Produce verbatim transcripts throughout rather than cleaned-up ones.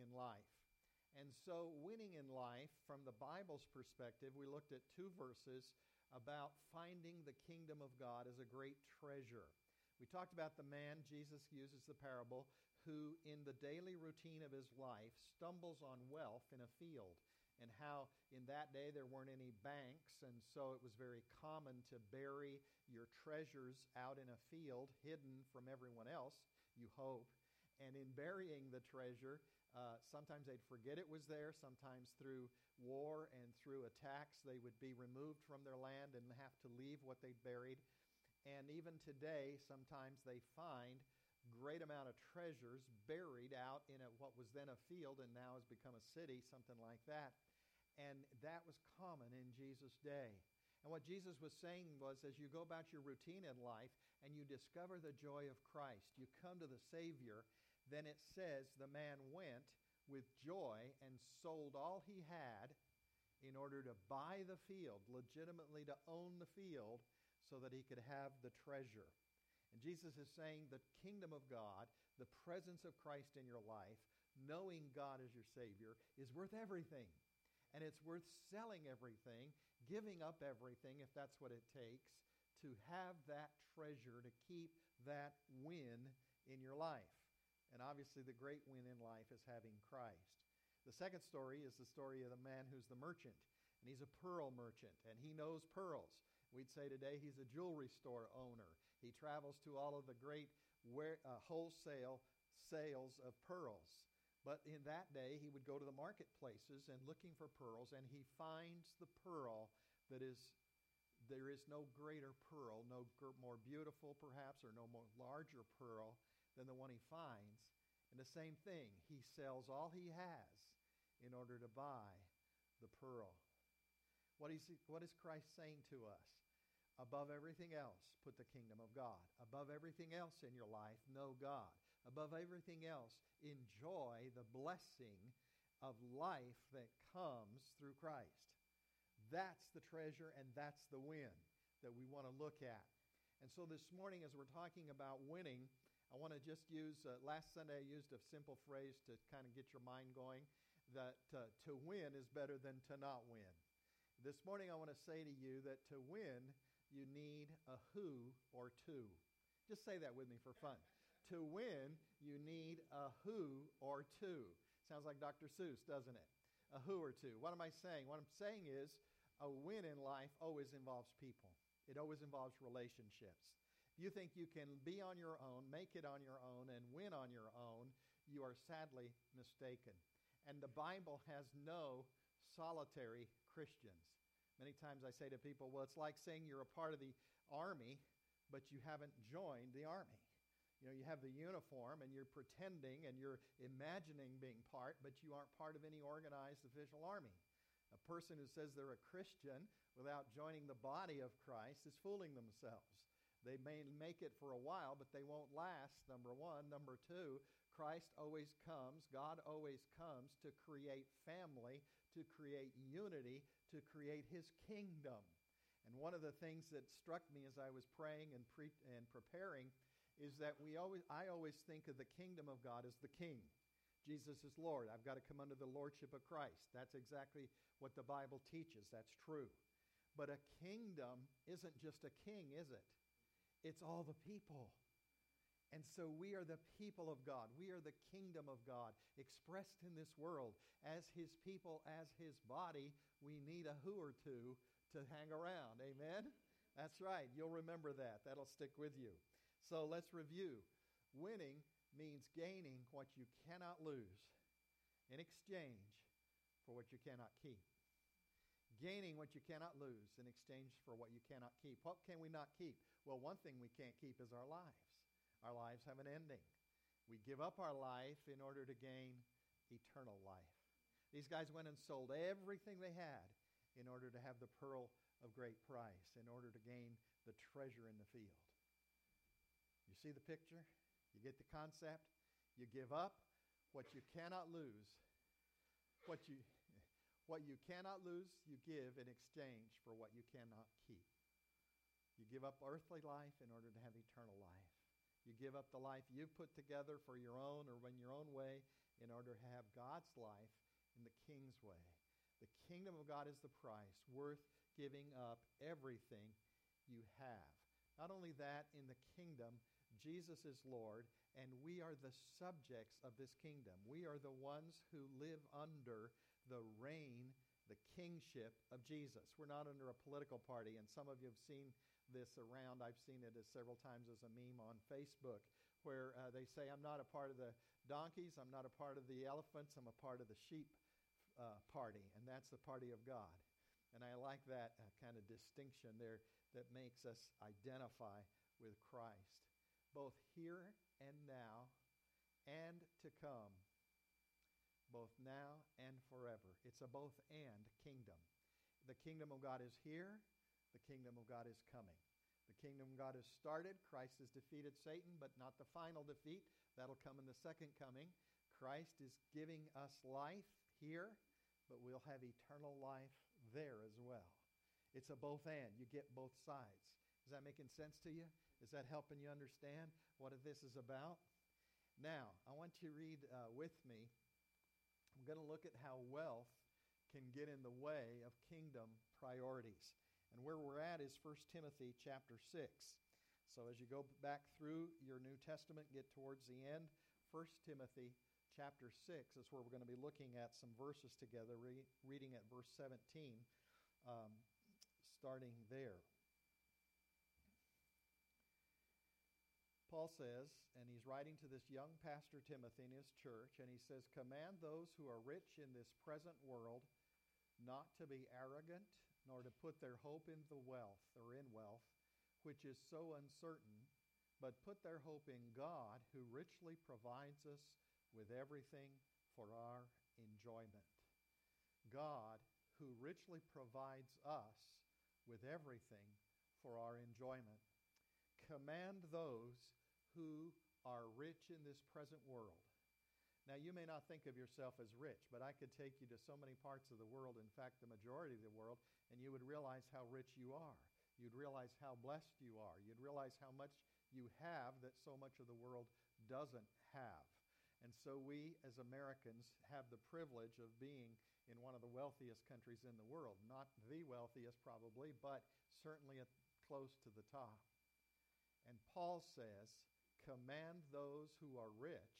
in life. And so winning in life, from the Bible's perspective, we looked at two verses about finding the kingdom of God as a great treasure. We talked about the man, Jesus uses the parable, who in the daily routine of his life stumbles on wealth in a field, and how in that day there weren't any banks, and so it was very common to bury your treasures out in a field, hidden from everyone else, you hope. And in burying the treasure, uh, sometimes they'd forget it was there. Sometimes through war and through attacks, they would be removed from their land and have to leave what they'd buried. And even today, sometimes they find great amount of treasures buried out in a, what was then a field and now has become a city, something like that. And that was common in Jesus' day. And what Jesus was saying was, as you go about your routine in life and you discover the joy of Christ, you come to the Savior, then it says the man went with joy and sold all he had in order to buy the field, legitimately to own the field, so that he could have the treasure. And Jesus is saying the kingdom of God, the presence of Christ in your life, knowing God as your Savior, is worth everything. And it's worth selling everything, giving up everything, if that's what it takes, to have that treasure, to keep that win in your life. And obviously the great win in life is having Christ. The second story is the story of the man who's the merchant. And he's a pearl merchant, and he knows pearls. We'd say today he's a jewelry store owner. He travels to all of the great where, uh, wholesale sales of pearls. But in that day, he would go to the marketplaces and looking for pearls, and he finds the pearl that is, there is no greater pearl, no gr- more beautiful perhaps, or no more larger pearl than the one he finds. And the same thing, he sells all he has in order to buy the pearl. What is, he, what is Christ saying to us? Above everything else, put the kingdom of God. Above everything else in your life, know God. Above everything else, enjoy the blessing of life that comes through Christ. That's the treasure and that's the win that we want to look at. And so this morning, as we're talking about winning, I want to just use, uh, last Sunday I used a simple phrase to kind of get your mind going, that uh, to win is better than to not win. This morning I want to say to you that to win, you need a who or two. Just say that with me for fun. To win, you need a who or two. Sounds like Doctor Seuss, doesn't it? A who or two. What am I saying? What I'm saying is a win in life always involves people. It always involves relationships. If you think you can be on your own, make it on your own, and win on your own, you are sadly mistaken. And the Bible has no solitary Christians. Many times I say to people, well, it's like saying you're a part of the army, but you haven't joined the army. You know, you have the uniform and you're pretending and you're imagining being part, but you aren't part of any organized official army. A person who says they're a Christian without joining the body of Christ is fooling themselves. They may make it for a while, but they won't last, number one. Number two, Christ always comes, God always comes to create family, to create unity, to create His kingdom. And one of the things that struck me as I was praying and, pre- and preparing is that we always, I always think of the kingdom of God as the king. Jesus is Lord. I've got to come under the lordship of Christ. That's exactly what the Bible teaches. That's true. But a kingdom isn't just a king, is it? It's all the people. And so we are the people of God. We are the kingdom of God expressed in this world. As His people, as His body, we need a who or two to hang around. Amen? That's right. You'll remember that. That'll stick with you. So let's review. Winning means gaining what you cannot lose in exchange for what you cannot keep. Gaining what you cannot lose in exchange for what you cannot keep. What can we not keep? Well, one thing we can't keep is our lives. Our lives have an ending. We give up our life in order to gain eternal life. These guys went and sold everything they had in order to have the pearl of great price, in order to gain the treasure in the field. You see the picture? You get the concept? You give up what you cannot lose. What you... What you cannot lose, you give in exchange for what you cannot keep. You give up earthly life in order to have eternal life. You give up the life you've put together for your own or in your own way in order to have God's life in the King's way. The kingdom of God is the price, worth giving up everything you have. Not only that, in the kingdom, Jesus is Lord, and we are the subjects of this kingdom. We are the ones who live under the reign, the kingship of Jesus. We're not under a political party, and some of you have seen this around. I've seen it as several times as a meme on Facebook, where uh, they say, I'm not a part of the donkeys, I'm not a part of the elephants, I'm a part of the sheep uh, party, and that's the party of God. And I like that uh, kind of distinction there that makes us identify with Christ, both here and now and to come, both now and forever. It's a both and kingdom. The kingdom of God is here, the kingdom of God is coming. The kingdom of God has started. Christ has defeated Satan, but not the final defeat. That'll come in the second coming. Christ is giving us life here, but we'll have eternal life there as well. It's a both and. You get both sides. Is that making sense to you? Is that helping you understand what this is about? Now, I want you to read uh, with me. I'm going to look at how wealth can get in the way of kingdom priorities. And where we're at is First Timothy chapter six. So as you go back through your New Testament, get towards the end, First Timothy chapter six is where we're going to be looking at some verses together, re- reading at verse seventeen, um, starting there. Paul says, and he's writing to this young pastor Timothy in his church, and he says, command those who are rich in this present world not to be arrogant, nor to put their hope in the wealth, or in wealth, which is so uncertain, but put their hope in God, who richly provides us with everything for our enjoyment. God, who richly provides us with everything for our enjoyment. Command those who are rich in this present world. Now, you may not think of yourself as rich, but I could take you to so many parts of the world, in fact, the majority of the world, and you would realize how rich you are. You'd realize how blessed you are. You'd realize how much you have that so much of the world doesn't have. And so we, as Americans, have the privilege of being in one of the wealthiest countries in the world. Not the wealthiest, probably, but certainly at, close to the top. And Paul says, command those who are rich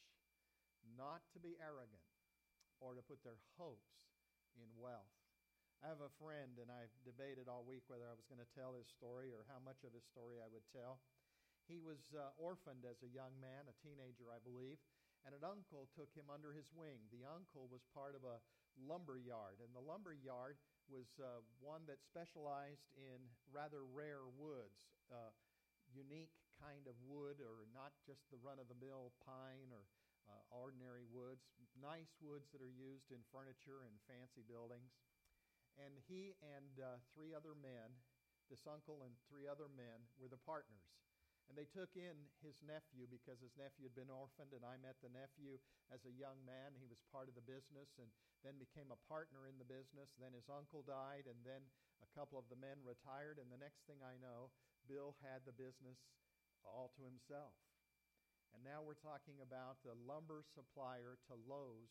not to be arrogant or to put their hopes in wealth. I have a friend, and I've debated all week whether I was going to tell his story or how much of his story I would tell. He was uh, orphaned as a young man, a teenager, I believe, and an uncle took him under his wing. The uncle was part of a lumber yard, and the lumber yard was uh, one that specialized in rather rare woods, uh, unique kind of wood, or not just the run-of-the-mill pine or uh, ordinary woods, nice woods that are used in furniture and fancy buildings. And he and uh, three other men, this uncle and three other men, were the partners. And they took in his nephew because his nephew had been orphaned, and I met the nephew as a young man. He was part of the business and then became a partner in the business. Then his uncle died, and then a couple of the men retired, and the next thing I know, Bill had the business all to himself. And now we're talking about the lumber supplier to Lowe's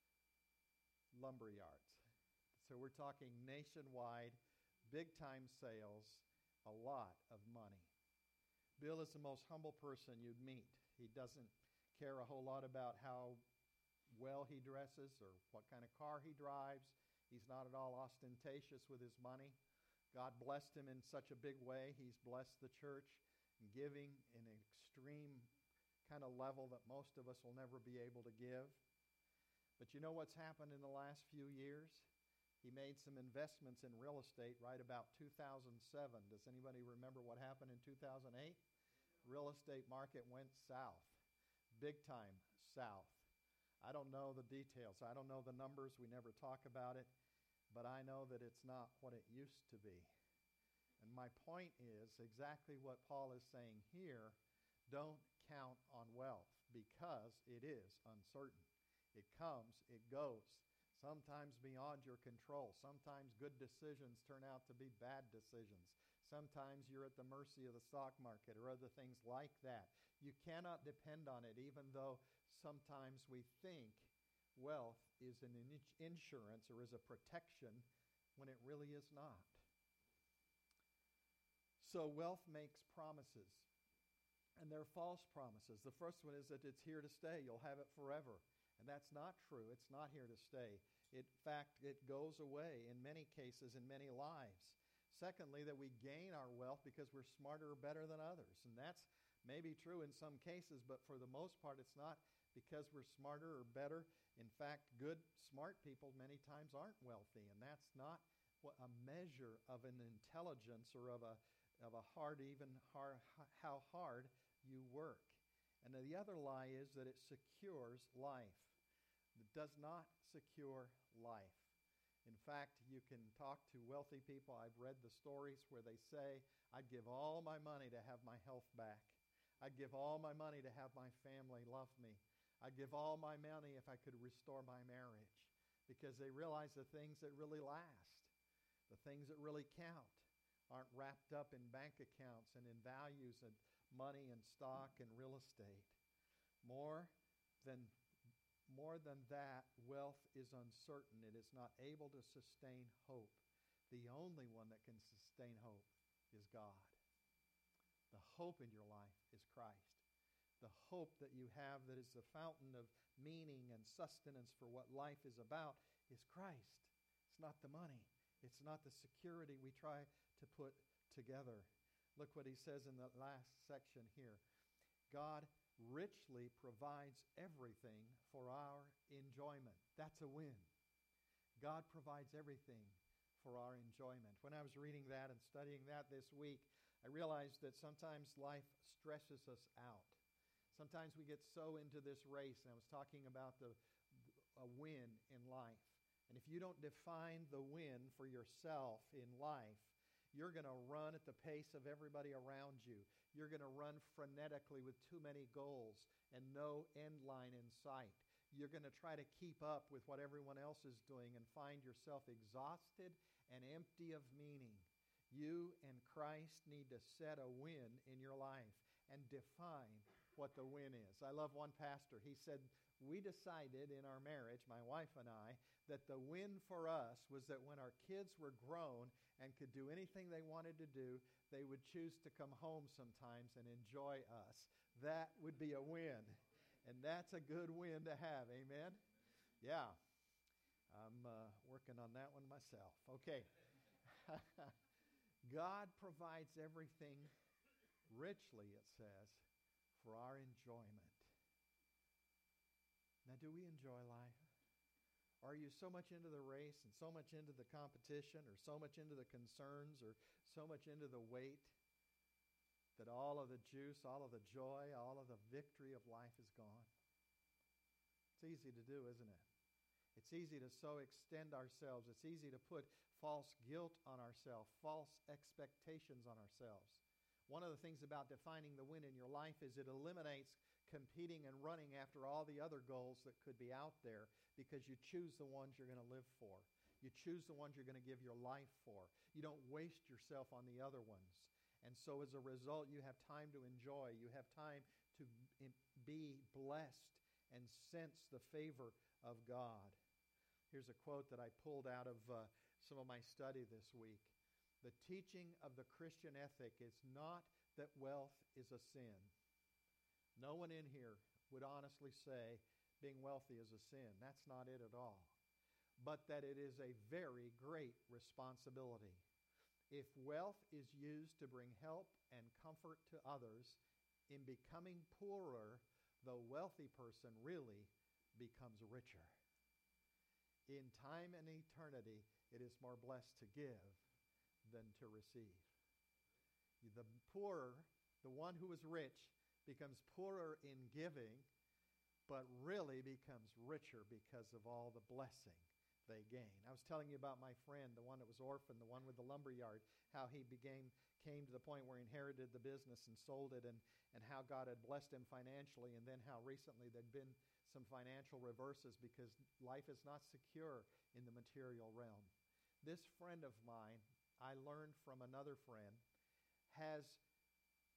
lumber yards. So we're talking nationwide, big-time sales, a lot of money. Bill is the most humble person you'd meet. He doesn't care a whole lot about how well he dresses or what kind of car he drives. He's not at all ostentatious with his money. God blessed him in such a big way. He's blessed the church in giving in an extreme kind of level that most of us will never be able to give. But you know what's happened in the last few years? He made some investments in real estate right about two thousand seven. Does anybody remember what happened in two thousand eight? Real estate market went south, big time south. I don't know the details. I don't know the numbers. We never talk about it. But I know that it's not what it used to be. And my point is exactly what Paul is saying here. Don't count on wealth because it is uncertain. It comes, it goes. Sometimes beyond your control. Sometimes good decisions turn out to be bad decisions. Sometimes you're at the mercy of the stock market or other things like that. You cannot depend on it, even though sometimes we think wealth is an in- insurance or is a protection when it really is not. So wealth makes promises, and they're false promises. The first one is that it's here to stay. You'll have it forever. And that's not true. It's not here to stay. In fact, it goes away in many cases, in many lives. Secondly, that we gain our wealth because we're smarter or better than others. And that's maybe true in some cases, but for the most part, it's not because we're smarter or better. In fact, good, smart people many times aren't wealthy, and that's not what a measure of an intelligence or of a of a hard, even hard, how hard you work. And the other lie is that it secures life. It does not secure life. In fact, you can talk to wealthy people. I've read the stories where they say, I'd give all my money to have my health back. I'd give all my money to have my family love me. I'd give all my money if I could restore my marriage. Because they realize the things that really last, the things that really count, aren't wrapped up in bank accounts and in values and money and stock and real estate. More than more than that, wealth is uncertain. It is not able to sustain hope. The only one that can sustain hope is God. The hope in your life is Christ. The hope that you have that is the fountain of meaning and sustenance for what life is about is Christ. It's not the money. It's not the security we try to put together. Look what he says in the last section here. God richly provides everything for our enjoyment. That's a win. God provides everything for our enjoyment. When I was reading that and studying that this week, I realized that sometimes life stresses us out. Sometimes we get so into this race, and I was talking about the a win in life. And if you don't define the win for yourself in life, you're going to run at the pace of everybody around you. You're going to run frenetically with too many goals and no end line in sight. You're going to try to keep up with what everyone else is doing and find yourself exhausted and empty of meaning. You and Christ need to set a win in your life and define what the win is. I love one pastor. He said, we decided in our marriage, my wife and I, that the win for us was that when our kids were grown and could do anything they wanted to do, they would choose to come home sometimes and enjoy us. That would be a win. And that's a good win to have. Amen? Yeah. I'm uh, working on that one myself. Okay. God provides everything richly, it says, for our enjoyment. Now, do we enjoy life? Are you so much into the race and so much into the competition or so much into the concerns or so much into the weight that all of the juice, all of the joy, all of the victory of life is gone? It's easy to do, isn't it? It's easy to so extend ourselves. It's easy to put false guilt on ourselves, false expectations on ourselves. One of the things about defining the win in your life is it eliminates competing and running after all the other goals that could be out there because you choose the ones you're going to live for. You choose the ones you're going to give your life for. You don't waste yourself on the other ones. And so as a result, you have time to enjoy. You have time to be blessed and sense the favor of God. Here's a quote that I pulled out of uh, some of my study this week. The teaching of the Christian ethic is not that wealth is a sin. No one in here would honestly say being wealthy is a sin. That's not it at all. But that it is a very great responsibility. If wealth is used to bring help and comfort to others, in becoming poorer, the wealthy person really becomes richer. In time and eternity, it is more blessed to give than to receive. The poorer, the one who is rich, becomes poorer in giving, but really becomes richer because of all the blessing they gain. I was telling you about my friend, the one that was orphaned, the one with the lumber yard, how he became came to the point where he inherited the business and sold it, and, and how God had blessed him financially, and then how recently there'd been some financial reverses because life is not secure in the material realm. This friend of mine, I learned from another friend, has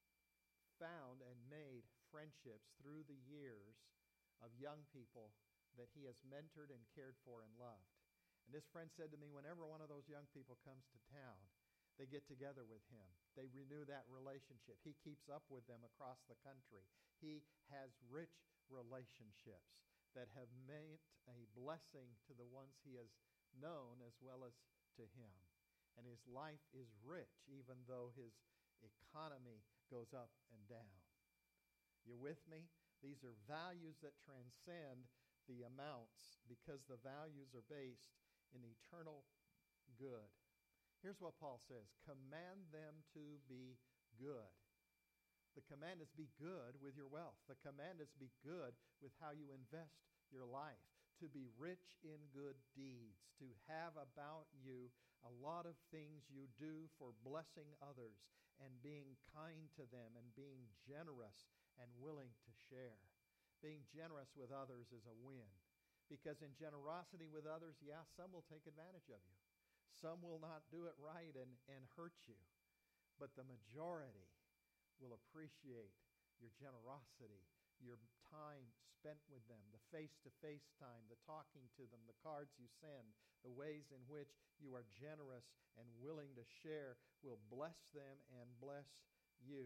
found and made friendships through the years of young people that he has mentored and cared for and loved. And this friend said to me, whenever one of those young people comes to town, they get together with him. They renew that relationship. He keeps up with them across the country. He has rich relationships that have meant a blessing to the ones he has known as well as to him. And his life is rich, even though his economy goes up and down. You with me? These are values that transcend the amounts because the values are based in eternal good. Here's what Paul says, command them to be good. The command is be good with your wealth. The command is be good with how you invest your life, to be rich in good deeds, to have about you a lot of things you do for blessing others and being kind to them and being generous and willing to share. Being generous with others is a win, because in generosity with others, yeah, some will take advantage of you. Some will not do it right and, and hurt you, but the majority will appreciate your generosity, your time spent with them, the face-to-face time, the talking to them, the cards you send, the ways in which you are generous and willing to share will bless them and bless you.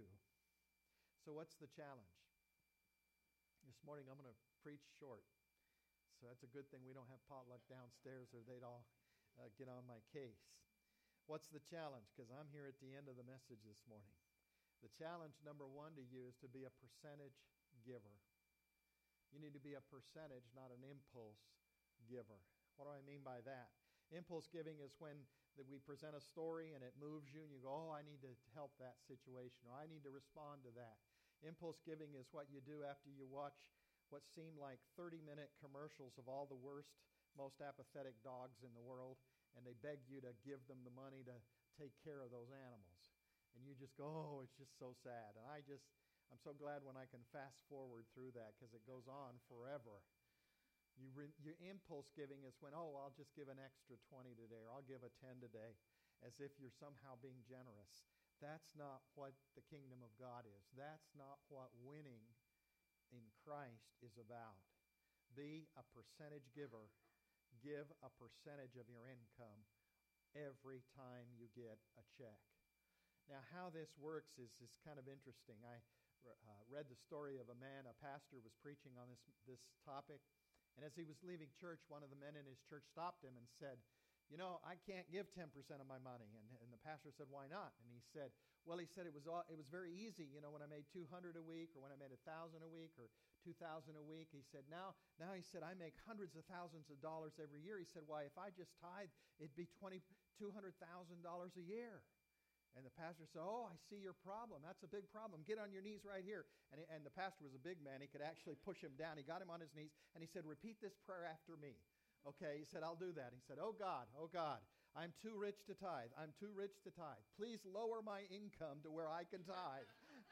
So what's the challenge? This morning I'm going to preach short. So that's a good thing we don't have potluck downstairs or they'd all uh, get on my case. What's the challenge? Because I'm here at the end of the message this morning. The challenge number one to you is to be a percentage giver. You need to be a percentage, not an impulse giver. What do I mean by that? Impulse giving is when that we present a story and it moves you and you go, oh, I need to help that situation, or I need to respond to that. Impulse giving is what you do after you watch what seem like thirty-minute commercials of all the worst, most apathetic dogs in the world, and they beg you to give them the money to take care of those animals. And you just go, oh, it's just so sad. And I just, I'm so glad when I can fast forward through that because it goes on forever. You re, your impulse giving is when, oh, I'll just give an extra twenty today, or I'll give a ten today, as if you're somehow being generous. That's not what the kingdom of God is. That's not what winning in Christ is about. Be a percentage giver. Give a percentage of your income every time you get a check. Now, how this works is, is kind of interesting. I uh, read the story of a man, a pastor was preaching on this, this topic, and as he was leaving church, one of the men in his church stopped him and said, you know, I can't give ten percent of my money. And, and the pastor said, why not? And he said, well, he said it was all, it was very easy, you know, when I made two hundred a week, or when I made one thousand a week, or two thousand a week. He said, now, now he said, I make hundreds of thousands of dollars every year. He said, why, if I just tithe, it'd be two hundred thousand dollars a year. And the pastor said, oh, I see your problem. That's a big problem. Get on your knees right here. And, and the pastor was a big man. He could actually push him down. He got him on his knees, and he said, repeat this prayer after me. Okay, he said, I'll do that. He said, oh God, oh God, I'm too rich to tithe. I'm too rich to tithe. Please lower my income to where I can tithe.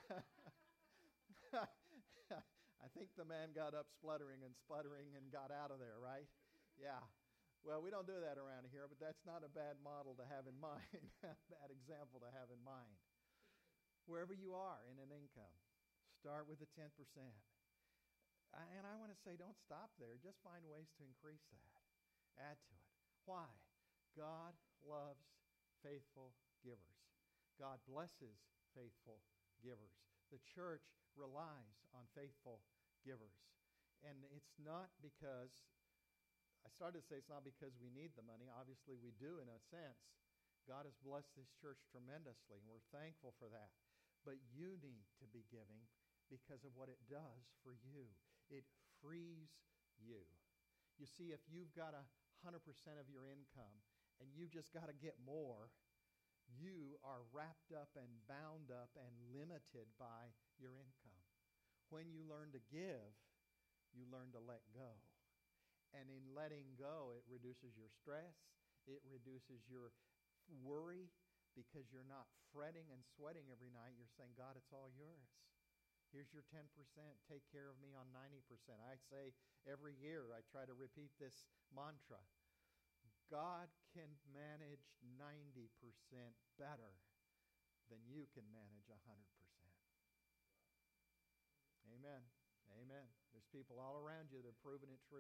I think the man got up spluttering and sputtering and got out of there, right? Yeah. Well, we don't do that around here, but that's not a bad model to have in mind, a bad example to have in mind. Wherever you are in an income, start with the ten percent. And I want to say, don't stop there. Just find ways to increase that. Add to it. Why? God loves faithful givers. God blesses faithful givers. The church relies on faithful givers. And it's not because, I started to say it's not because we need the money. Obviously we do in a sense. God has blessed this church tremendously, and we're thankful for that. But you need to be giving because of what it does for you. It frees you. You see, if you've got a one hundred percent of your income and you just got to get more, you are wrapped up and bound up and limited by your income. When you learn to give, you learn to let go. And in letting go, it reduces your stress. It reduces your worry because you're not fretting and sweating every night. You're saying, God, it's all yours. Here's your ten percent. Take care of me on ninety percent. I say every year, I try to repeat this mantra. God can manage ninety percent better than you can manage one hundred percent. Amen. Amen. There's people all around you that have proven it true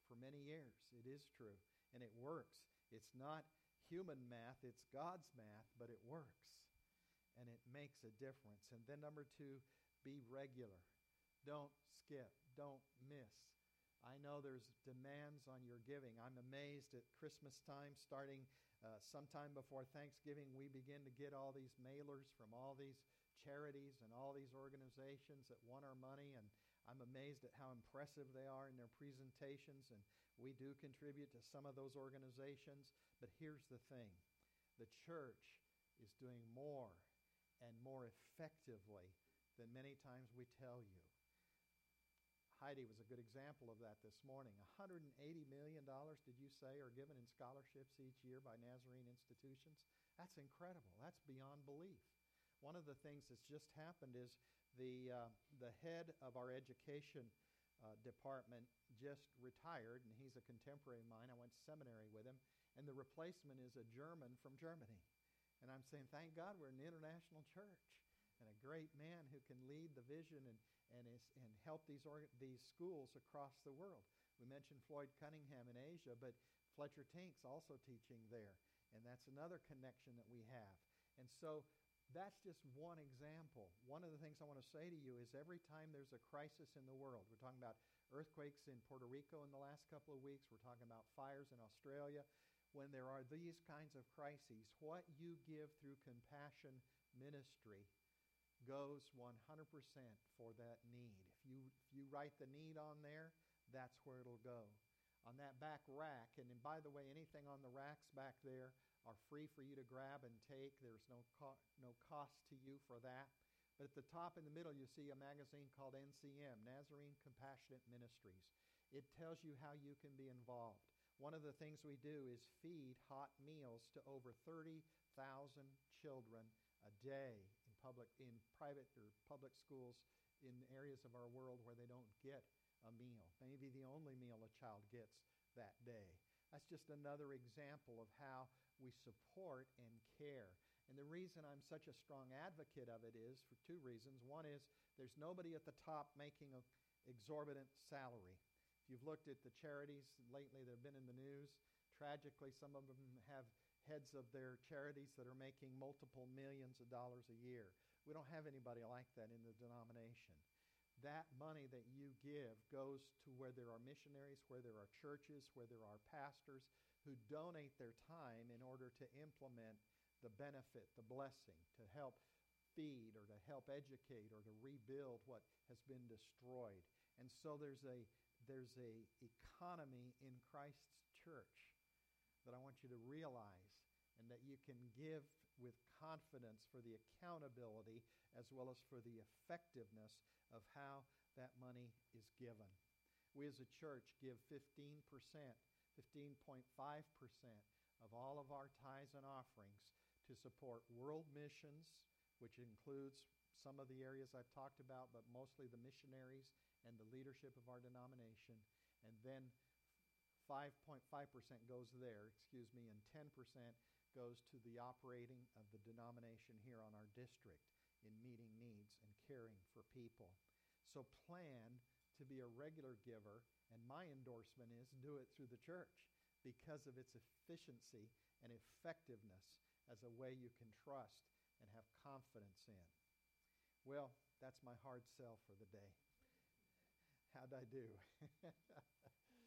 for many years. It is true, and it works. It's not human math, it's God's math, but it works, and it makes a difference. And then number two, be regular. Don't skip. Don't miss. I know there's demands on your giving. I'm amazed at Christmas time, starting uh, sometime before Thanksgiving, we begin to get all these mailers from all these charities and all these organizations that want our money, and I'm amazed at how impressive they are in their presentations, and we do contribute to some of those organizations. But here's the thing. The church is doing more and more effectively than many times we tell you. Heidi was a good example of that this morning. one hundred eighty million dollars, did you say, are given in scholarships each year by Nazarene institutions? That's incredible. That's beyond belief. One of the things that's just happened is the uh, the head of our education uh, department just retired, and he's a contemporary of mine. I went to seminary with him, and the replacement is a German from Germany. And I'm saying, thank God we're an international church, and a great man who can lead the vision and and is, and help these orga- these schools across the world. We mentioned Floyd Cunningham in Asia, but Fletcher Tink's also teaching there, and that's another connection that we have. And so that's just one example. One of the things I want to say to you is every time there's a crisis in the world, we're talking about earthquakes in Puerto Rico in the last couple of weeks, we're talking about fires in Australia, when there are these kinds of crises, what you give through compassion ministry goes one hundred percent for that need. If you if you write the need on there, that's where it'll go. On that back rack, and then by the way, anything on the racks back there are free for you to grab and take. There's no co- no cost to you for that. But at the top in the middle, you see a magazine called N C M, Nazarene Compassionate Ministries. It tells you how you can be involved. One of the things we do is feed hot meals to over thirty thousand children a day in public, in private or public schools in areas of our world where they don't get a meal, maybe the only meal a child gets that day. That's just another example of how we support and care. And the reason I'm such a strong advocate of it is for two reasons. One is there's nobody at the top making an exorbitant salary. If you've looked at the charities lately that have been in the news, tragically some of them have heads of their charities that are making multiple millions of dollars a year. We don't have anybody like that in the denomination. That money that you give goes to where there are missionaries, where there are churches, where there are pastors who donate their time in order to implement the benefit, the blessing, to help feed or to help educate or to rebuild what has been destroyed. And so there's a there's a economy in Christ's church that I want you to realize, and that you can give with confidence for the accountability as well as for the effectiveness of how that money is given. We as a church give fifteen percent, fifteen point five percent of all of our tithes and offerings to support world missions, which includes some of the areas I've talked about, but mostly the missionaries and the leadership of our denomination. And then five point five percent goes there, excuse me, and ten percent goes to the operating of the denomination here on our district in meeting needs and caring for people. So plan to be a regular giver, and my endorsement is do it through the church because of its efficiency and effectiveness as a way you can trust and have confidence in. Well, that's my hard sell for the day. How'd I do?